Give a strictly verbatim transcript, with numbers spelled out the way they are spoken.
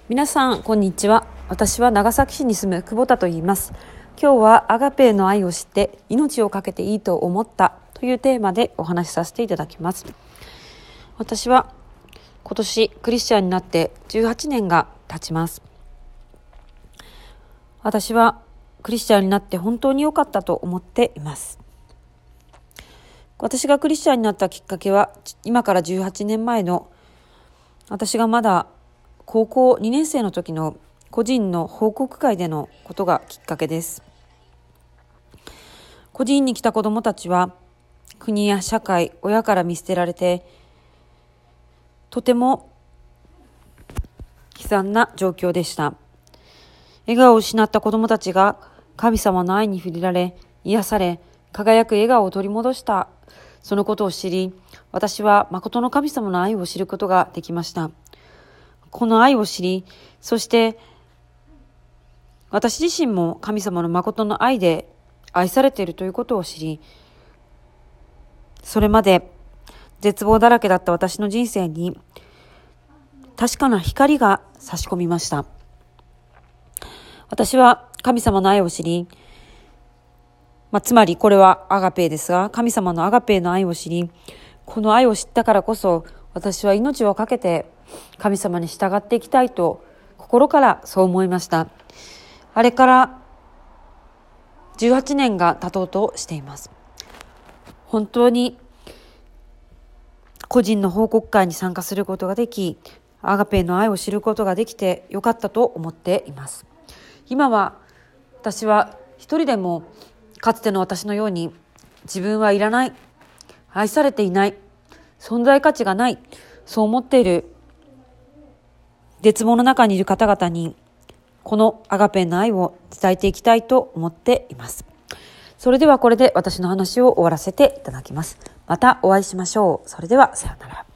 皆さんこんにちは。私は長崎市に住む久保田と言います。今日はアガペーの愛を知って命を懸けていいと思ったというテーマでお話しさせていただきます。私は今年クリスチャンになってじゅうはちねんが経ちます。私はクリスチャンになって本当に良かったと思っています。私がクリスチャンになったきっかけは今からじゅうはちねんまえの私がまだ高校にねん生の時の個人の報告会でのことがきっかけです。個人に来た子どもたちは国や社会、親から見捨てられてとても悲惨な状況でした。笑顔を失った子どもたちが神様の愛に触れられ、癒され、輝く笑顔を取り戻した。そのことを知り、私は誠の神様の愛を知ることができました。この愛を知り、そして私自身も神様の誠の愛で愛されているということを知り、それまで絶望だらけだった私の人生に確かな光が差し込みました。私は神様の愛を知り、まあ、つまりこれはアガペーですが、神様のアガペーの愛を知り、この愛を知ったからこそ私は命を懸けて神様に従っていきたいと心からそう思いました。あれからじゅうはちねんが経とうとしています。本当に個人の報告会に参加することができ、アガペーの愛を知ることができてよかったと思っています。今は私は一人でもかつての私のように自分はいらない、愛されていない、存在価値がない、そう思っている絶望の中にいる方々にこのアガペーの愛を伝えていきたいと思っています。それではこれで私の話を終わらせていただきます。またお会いしましょう。それではさようなら。